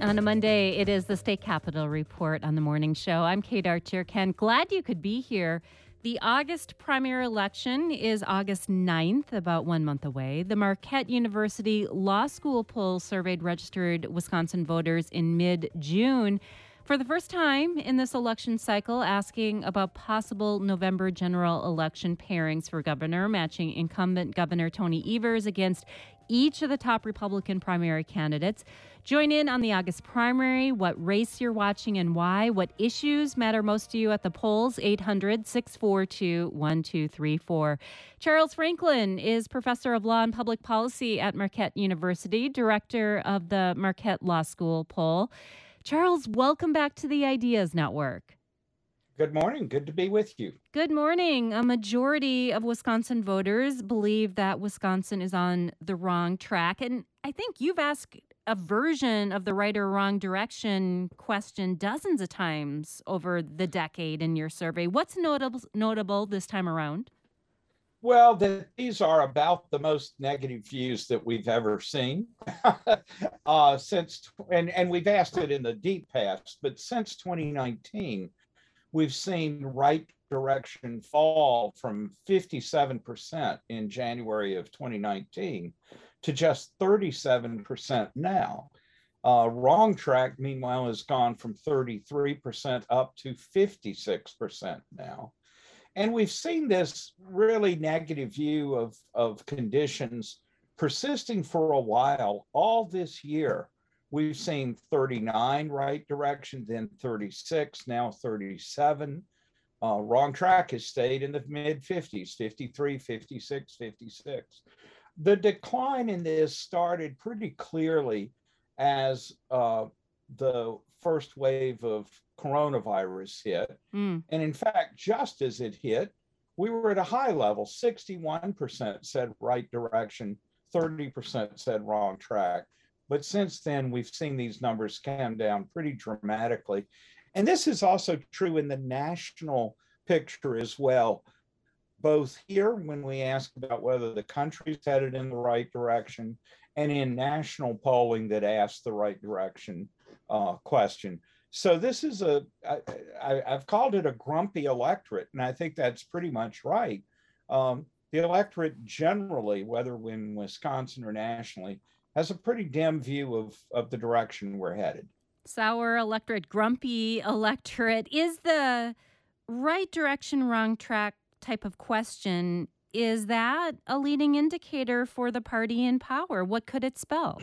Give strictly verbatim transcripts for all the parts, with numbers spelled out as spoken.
On a Monday, it is the State Capitol Report on the morning show. I'm Kate Archer. Ken, glad you could be here. The August primary election is August ninth, about one month away. The Marquette University Law School poll surveyed registered Wisconsin voters in mid-June for the first time in this election cycle, asking about possible November general election pairings for governor, matching incumbent Governor Tony Evers against each of the top Republican primary candidates. Join in on the August primary, what race you're watching and why, what issues matter most to you at the polls, eight hundred, six four two, one two three four. Charles Franklin is professor of law and public policy at Marquette University, director of the Marquette Law School poll. Charles, welcome back to the Ideas Network. Good morning. Good to be with you. Good morning. A majority of Wisconsin voters believe that Wisconsin is on the wrong track. And I think you've asked a version of the right or wrong direction question dozens of times over the decade in your survey. What's notable, notable this time around? Well, the, these are about the most negative views that we've ever seen uh, since, and, and we've asked it in the deep past, but since twenty nineteen, we've seen right direction fall from fifty-seven percent in January of twenty nineteen to just thirty-seven percent now. Uh, wrong track, meanwhile, has gone from thirty-three percent up to fifty-six percent now. And we've seen this really negative view of, of conditions persisting for a while. All this year, we've seen thirty-nine right direction, then thirty-six, now thirty-seven. Uh, wrong track has stayed in the mid fifties, fifty-three, fifty-six, fifty-six. The decline in this started pretty clearly as uh, the first wave of coronavirus hit. Mm. And in fact, just as it hit, we were at a high level. sixty-one percent said right direction, thirty percent said wrong track. But since then, we've seen these numbers come down pretty dramatically. And this is also true in the national picture as well. Both here, when we ask about whether the country's headed in the right direction, and in national polling that asks the right direction uh, question. So this is a, I, I, I've called it a grumpy electorate, and I think that's pretty much right. Um, the electorate generally, whether in Wisconsin or nationally, has a pretty dim view of, of the direction we're headed. Sour electorate, grumpy electorate. Is the right direction, wrong track type of question, is that a leading indicator for the party in power? What could it spell?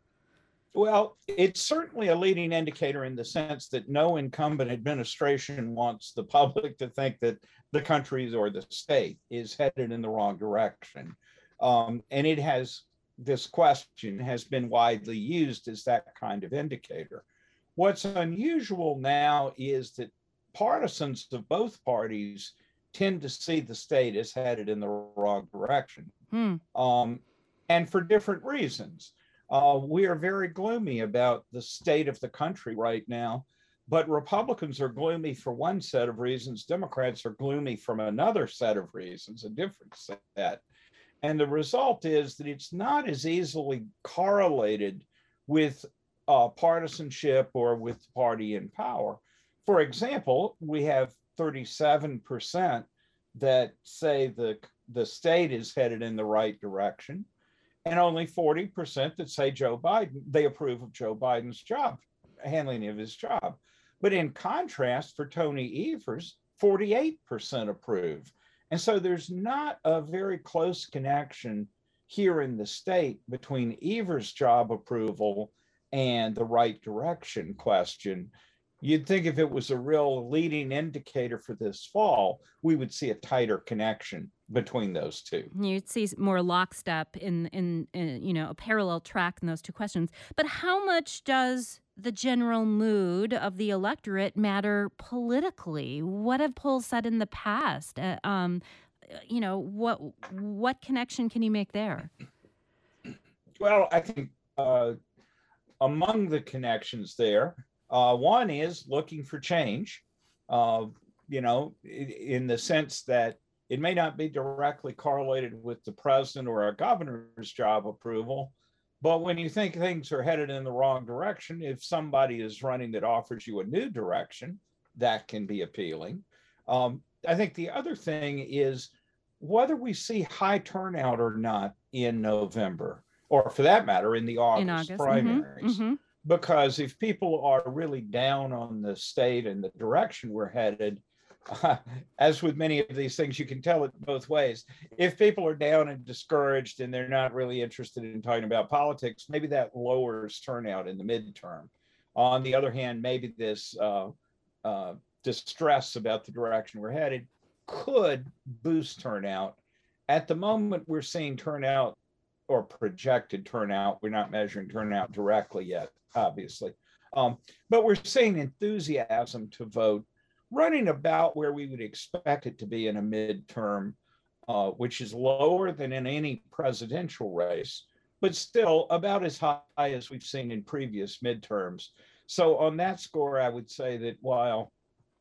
Well, it's certainly a leading indicator in the sense that no incumbent administration wants the public to think that the country or the state is headed in the wrong direction. Um, and it has, this question has been widely used as that kind of indicator. What's unusual now is that partisans of both parties tend to see the state as headed in the wrong direction, hmm. um, and for different reasons. Uh, we are very gloomy about the state of the country right now, but Republicans are gloomy for one set of reasons. Democrats are gloomy from another set of reasons, a different set. And the result is that it's not as easily correlated with uh, partisanship or with the party in power. For example, we have thirty-seven percent that say the, the state is headed in the right direction, and only forty percent that say Joe Biden, they approve of Joe Biden's job, handling of his job. But in contrast, for Tony Evers, forty-eight percent approve. And so there's not a very close connection here in the state between Evers' job approval and the right direction question. You'd think if it was a real leading indicator for this fall, we would see a tighter connection between those two. You'd see more lockstep in, in, in, you know, a parallel track in those two questions. But how much does the general mood of the electorate matter politically? What have polls said in the past? Uh, um, you know, what what connection can you make there? Well, I think uh, among the connections there, uh, one is looking for change, uh, you know, in the sense that it may not be directly correlated with the president or a governor's job approval, But when you think things are headed in the wrong direction, if somebody is running that offers you a new direction, that can be appealing. Um, I think the other thing is whether we see high turnout or not in November, or for that matter, in the In August August. Mm-hmm, primaries. mm-hmm. Because if people are really down on the state and the direction we're headed, uh, as with many of these things, you can tell it both ways. If people are down and discouraged and they're not really interested in talking about politics, maybe that lowers turnout in the midterm. On the other hand, maybe this uh, uh, distress about the direction we're headed could boost turnout. At the moment, we're seeing turnout or projected turnout. We're not measuring turnout directly yet, obviously. Um, but we're seeing enthusiasm to vote running about where we would expect it to be in a midterm, uh, which is lower than in any presidential race, but still about as high as we've seen in previous midterms. So on that score, I would say that while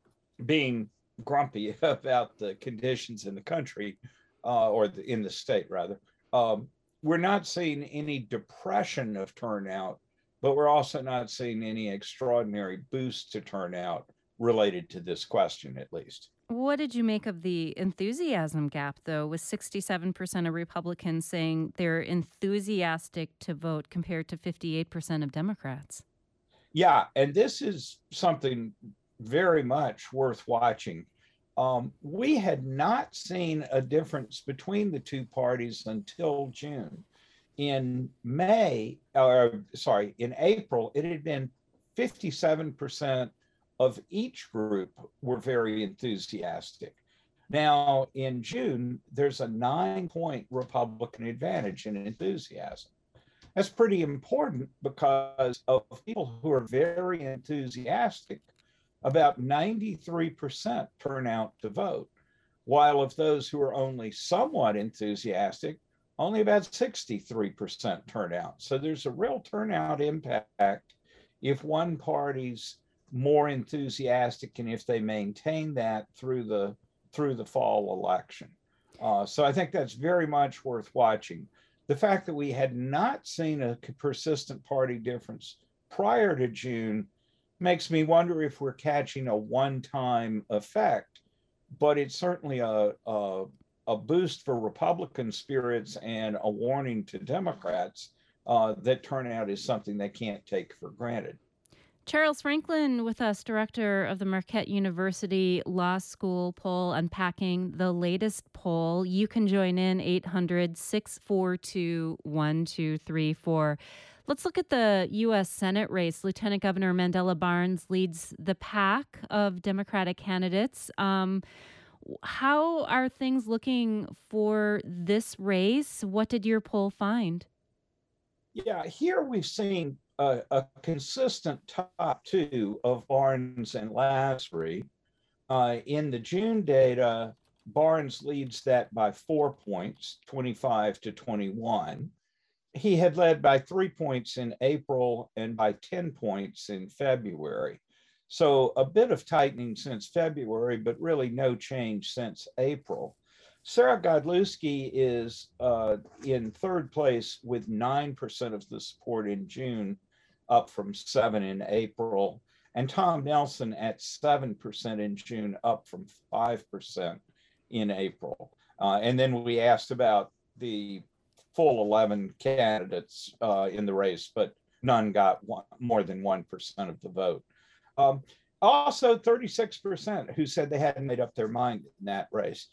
being grumpy about the conditions in the country, uh, or the, in the state rather, um, we're not seeing any depression of turnout, but we're also not seeing any extraordinary boost to turnout related to this question, at least. What did you make of the enthusiasm gap, though, with sixty-seven percent of Republicans saying they're enthusiastic to vote compared to fifty-eight percent of Democrats? Yeah, and this is something very much worth watching. Um, we had not seen a difference between the two parties until June. In May, or sorry, in April, it had been fifty-seven percent of each group were very enthusiastic. Now, in June, there's a nine point Republican advantage in enthusiasm. That's pretty important because of people who are very enthusiastic, about ninety-three percent turn out to vote, while of those who are only somewhat enthusiastic, only about sixty-three percent turn out. So there's a real turnout impact if one party's more enthusiastic and if they maintain that through the through the fall election. Uh, so I think that's very much worth watching. The fact that we had not seen a persistent party difference prior to June makes me wonder if we're catching a one-time effect, but it's certainly a, a, a boost for Republican spirits and a warning to Democrats uh, that turnout is something they can't take for granted. Charles Franklin with us, director of the Marquette University Law School poll, unpacking the latest poll. You can join in eight hundred, six four two, one two three four. Let's look at the U S Senate race. Lieutenant Governor Mandela Barnes leads the pack of Democratic candidates. Um, how are things looking for this race? What did your poll find? Yeah, here we've seen a, a consistent top two of Barnes and Lasry. Uh, in the June data, Barnes leads that by four points, twenty-five to twenty-one. He had led by three points in April and by ten points in February. So a bit of tightening since February, but really no change since April. Sarah Godlewski is uh, in third place with nine percent of the support in June, up from seven in April. And Tom Nelson at seven percent in June, up from five percent in April. Uh, and then we asked about the full eleven candidates uh, in the race, but none got one, more than one percent of the vote. Um, also, thirty-six percent who said they hadn't made up their mind in that race.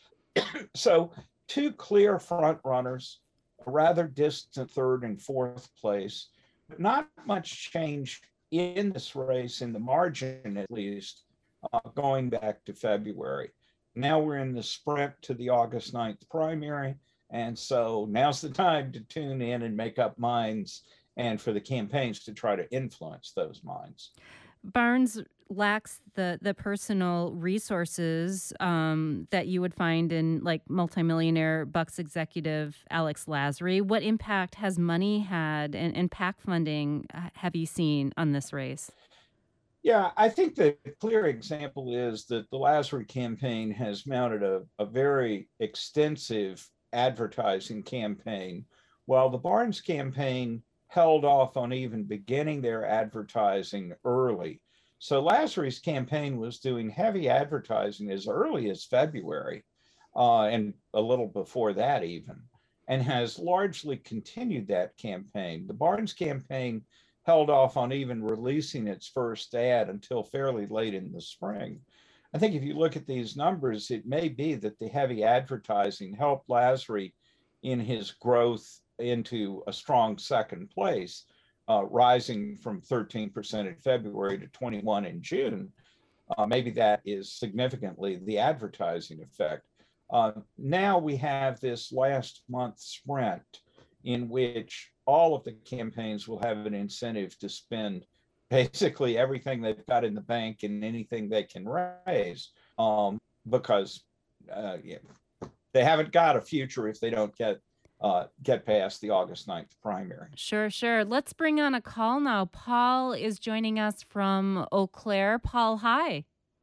So two clear front runners, a rather distant third and fourth place, but not much change in this race, in the margin at least, uh, going back to February. Now we're in the sprint to the August ninth primary. And so now's the time to tune in and make up minds and for the campaigns to try to influence those minds. Barnes lacks the the personal resources um, that you would find in like multimillionaire Bucks executive Alex Lasry. What impact has money had and, and PAC funding have you seen on this race? Yeah, I think the clear example is that the Lasry campaign has mounted a, a very extensive advertising campaign, while the Barnes campaign held off on even beginning their advertising early. So Lasry's campaign was doing heavy advertising as early as February, uh, and a little before that even, and has largely continued that campaign. The Barnes campaign held off on even releasing its first ad until fairly late in the spring. I think if you look at these numbers, it may be that the heavy advertising helped Lasry in his growth into a strong second place, uh, rising from thirteen percent in February to twenty-one in June. Uh, maybe that is significantly the advertising effect. Uh, now we have this last month sprint in which all of the campaigns will have an incentive to spend basically everything they've got in the bank and anything they can raise, um, because uh, yeah, they haven't got a future if they don't get uh, get past the August ninth primary. Sure, sure. Let's bring on a call now. Paul is joining us from Eau Claire. Paul, hi.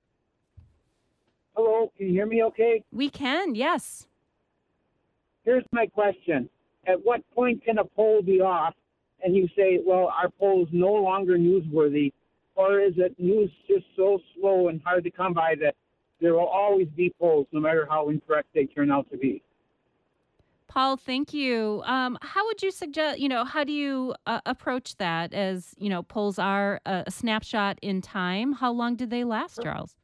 Hello, can you hear me okay? We can, yes. Here's my question. At what point can a poll be off and you say, well, our poll is no longer newsworthy, or is it news just so slow and hard to come by that there will always be polls no matter how incorrect they turn out to be? Paul, thank you. Um, how would you suggest, you know, how do you uh, approach that as, you know, polls are a, a snapshot in time? How long do they last, Charles?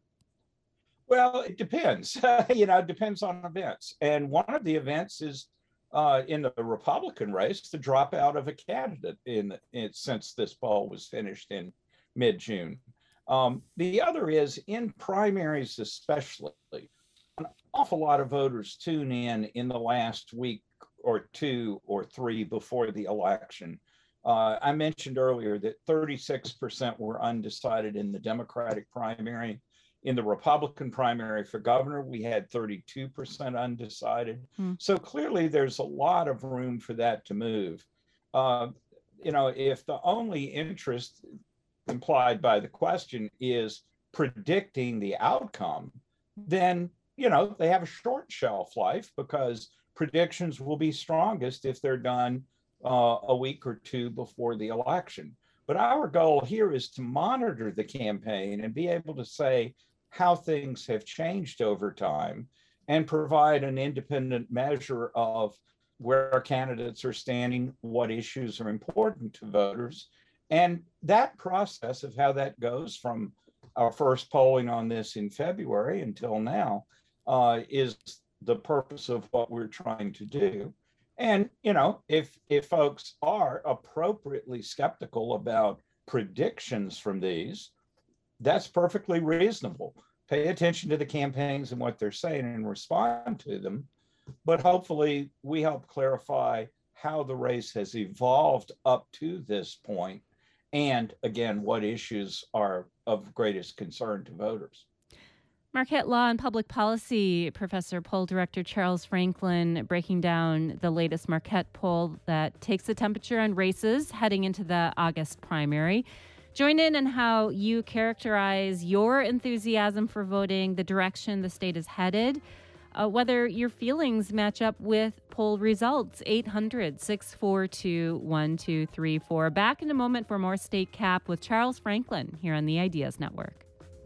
Well, it depends. you know, it depends on events. And one of the events is uh, in the Republican race, the dropout of a candidate in, in since this poll was finished in mid-June. Um, the other is in primaries, especially, an awful lot of voters tune in in the last week or two or three before the election. Uh, I mentioned earlier that thirty-six percent were undecided in the Democratic primary. In the Republican primary for governor, we had thirty-two percent undecided. Hmm. So clearly there's a lot of room for that to move. Uh, you know, if the only interest implied by the question is predicting the outcome, then, you know, they have a short shelf life because predictions will be strongest if they're done uh, a week or two before the election. But our goal here is to monitor the campaign and be able to say how things have changed over time and provide an independent measure of where candidates are standing, what issues are important to voters. And that process of how that goes from our first polling on this in February until now uh, is the purpose of what we're trying to do. And, you know, if if folks are appropriately skeptical about predictions from these, that's perfectly reasonable. Pay attention to the campaigns and what they're saying and respond to them. But hopefully we help clarify how the race has evolved up to this point. And again, what issues are of greatest concern to voters. Marquette Law and Public Policy Professor, Poll Director Charles Franklin, breaking down the latest Marquette poll that takes the temperature on races heading into the August primary. Join in on how you characterize your enthusiasm for voting, the direction the state is headed, uh, whether your feelings match up with poll results. eight hundred, six four two, one two three four. Back in a moment for more State Cap with Charles Franklin here on the Ideas Network.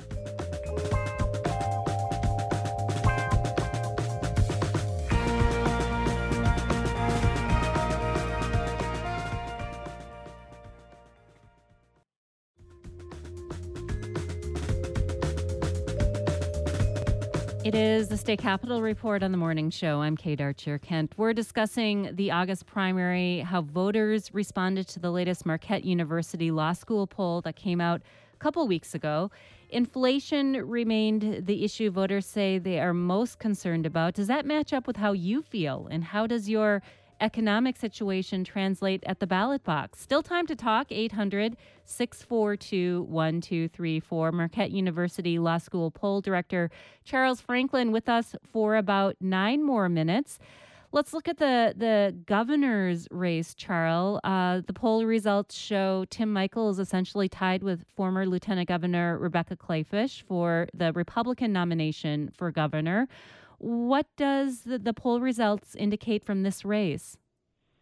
It is the State Capitol Report on the Morning Show. I'm Kate Archer-Kent. We're discussing the August primary, how voters responded to the latest Marquette University Law School poll that came out a couple weeks ago. Inflation remained the issue voters say they are most concerned about. Does that match up with how you feel? And how does your economic situation translate at the ballot box? Still time to talk. eight hundred, six four two, one two three four. Marquette University Law School Poll Director Charles Franklin with us for about nine more minutes. Let's look at the, the governor's race, Charles. Uh, the poll results show Tim Michel is essentially tied with former Lieutenant Governor Rebecca Kleefisch for the Republican nomination for governor. What does the, the poll results indicate from this race?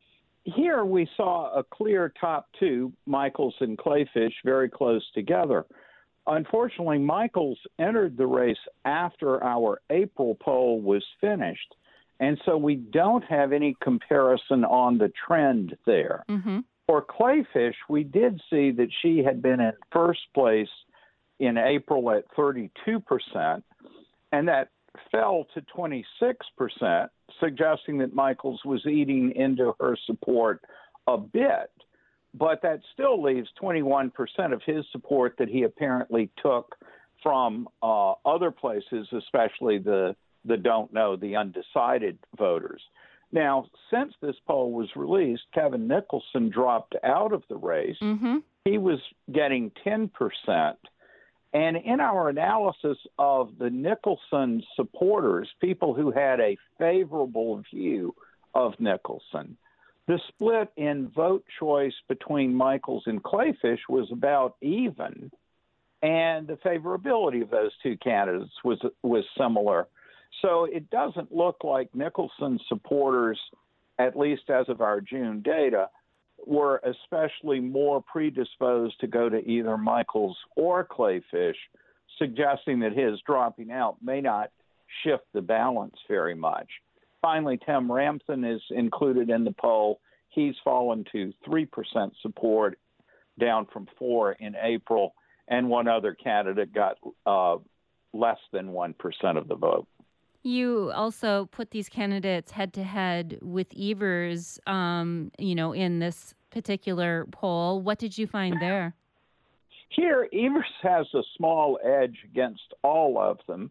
here we saw a clear top two, Michaels and Kleefisch, very close together. Unfortunately, Michaels entered the race after our April poll was finished, and so we don't have any comparison on the trend there. Mm-hmm. For Kleefisch, we did see that she had been in first place in April at thirty-two percent, and that fell to twenty-six percent, suggesting that Michaels was eating into her support a bit. But that still leaves twenty-one percent of his support that he apparently took from uh, other places, especially the, the don't know, the undecided voters. Now, since this poll was released, Kevin Nicholson dropped out of the race. Mm-hmm. He was getting ten percent. And in our analysis of the Nicholson supporters, people who had a favorable view of Nicholson, the split in vote choice between Michaels and Kleefisch was about even, and the favorability of those two candidates was was similar. So it doesn't look like Nicholson supporters, at least as of our June data, were especially more predisposed to go to either Michaels or Kleefisch, suggesting that his dropping out may not shift the balance very much. Finally, Tim Ramthun is included in the poll. He's fallen to three percent support, down from four in April, and one other candidate got uh, less than one percent of the vote. You also put these candidates head to head with Evers, um, you know, in this particular poll. What did you find there? Here, Evers has a small edge against all of them.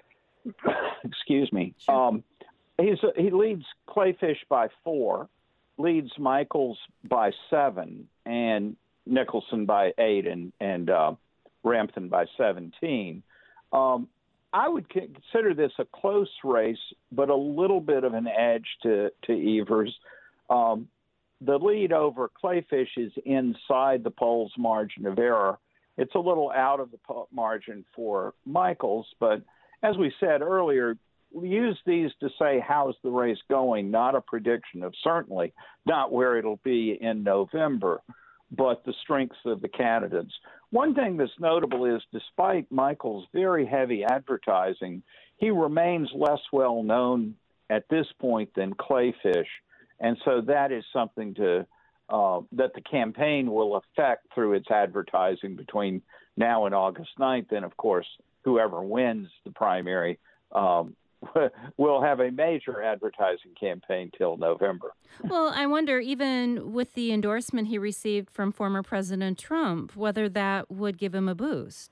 Excuse me. Sure. Um, he's a, he leads Kleefisch by four, leads Michaels by seven, and Nicholson by eight, and and uh, Ramthun by seventeen. Um, I would consider this a close race, but a little bit of an edge to, to Evers. Um, the lead over Kleefisch is inside the poll's margin of error. It's a little out of the margin for Michaels, but as we said earlier, we use these to say how's the race going, not a prediction of certainly not where it'll be in November, but the strengths of the candidates. One thing that's notable is despite Michael's very heavy advertising, he remains less well known at this point than Kleefisch. And so that is something to uh, that the campaign will affect through its advertising between now and August ninth. And, of course, whoever wins the primary um, will have a major advertising campaign till November. Well, I wonder, even with the endorsement he received from former President Trump, whether that would give him a boost.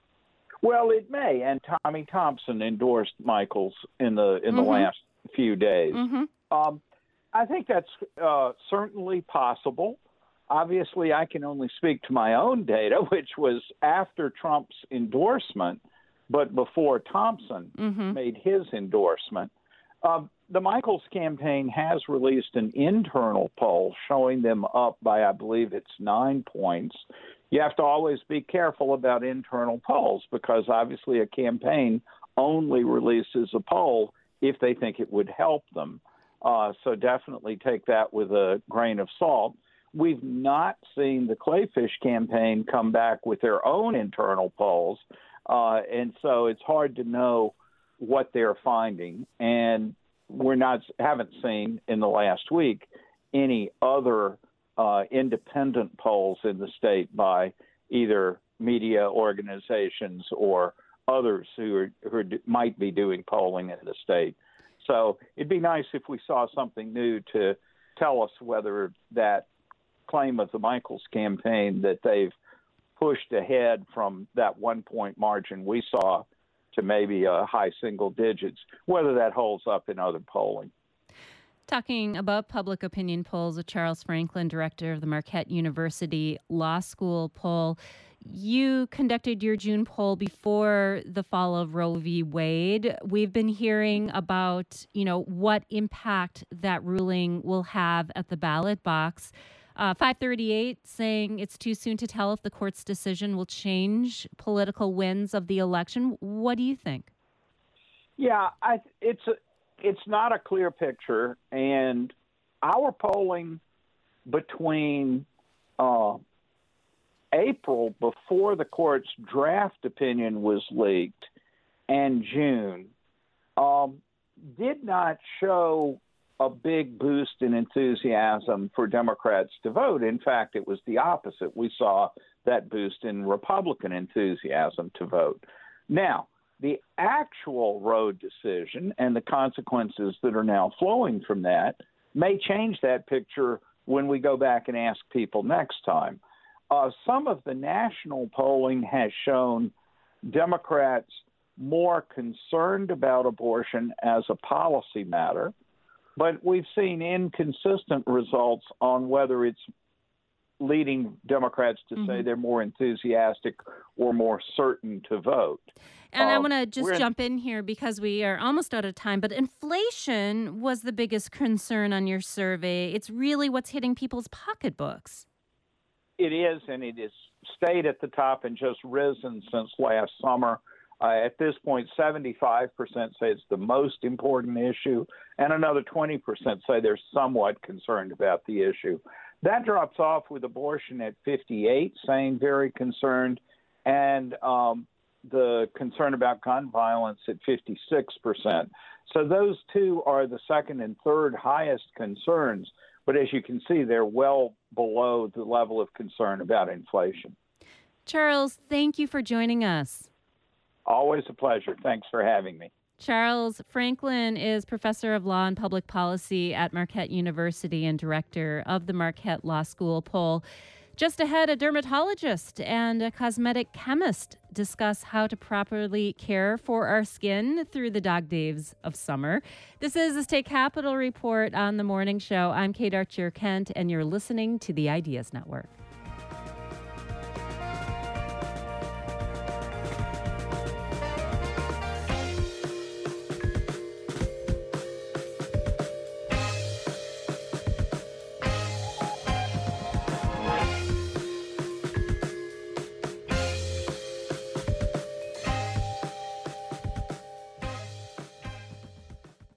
Well, it may. And Tommy Thompson endorsed Michaels in the in the Mm-hmm. last few days. Mm-hmm. Um, I think that's uh, certainly possible. Obviously, I can only speak to my own data, which was after Trump's endorsement, but before Thompson Mm-hmm. made his endorsement. Uh, the Michaels campaign has released an internal poll showing them up by, I believe it's nine points. You have to always be careful about internal polls because obviously a campaign only releases a poll if they think it would help them. Uh, so definitely take that with a grain of salt. We've not seen the Kleefisch campaign come back with their own internal polls. Uh, and so it's hard to know what they're finding. And we're not haven't seen in the last week any other uh, independent polls in the state by either media organizations or others who, are, who are, might be doing polling in the state. So it'd be nice if we saw something new to tell us whether that claim of the Michaels campaign that they've pushed ahead from that one-point margin we saw to maybe a high single digits, whether that holds up in other polling. Talking about public opinion polls with Charles Franklin, director of the Marquette University Law School poll. You conducted your June poll before the fall of Roe v. Wade. We've been hearing about, you know, what impact that ruling will have at the ballot box. Uh, five thirty-eight saying it's too soon to tell if the court's decision will change political winds of the election. What do you think? Yeah, I, it's a, it's not a clear picture, and our polling between uh, April, before the court's draft opinion was leaked, and June, um, did not show a big boost in enthusiasm for Democrats to vote. In fact, it was the opposite. We saw that boost in Republican enthusiasm to vote. Now, the actual Roe decision and the consequences that are now flowing from that may change that picture when we go back and ask people next time. Uh, some of the national polling has shown Democrats more concerned about abortion as a policy matter, but we've seen inconsistent results on whether it's leading Democrats to mm-hmm. say they're more enthusiastic or more certain to vote. And um, I want to just in, jump in here because we are almost out of time, but inflation was the biggest concern on your survey. It's really what's hitting people's pocketbooks. It is, and it has stayed at the top and just risen since last summer. Uh, at this point, seventy-five percent say it's the most important issue, and another twenty percent say they're somewhat concerned about the issue. That drops off with abortion at fifty-eight, saying very concerned, and um, the concern about gun violence at fifty-six percent. So those two are the second and third highest concerns, but as you can see, they're well below the level of concern about inflation. Charles, thank you for joining us. Always a pleasure. Thanks for having me. Charles Franklin is professor of law and public policy at Marquette University and director of the Marquette Law School poll. Just ahead, a dermatologist and a cosmetic chemist discuss how to properly care for our skin through the dog days of summer. This is the State Capitol Report on the Morning Show. I'm Kate Archer Kent, and you're listening to the Ideas Network.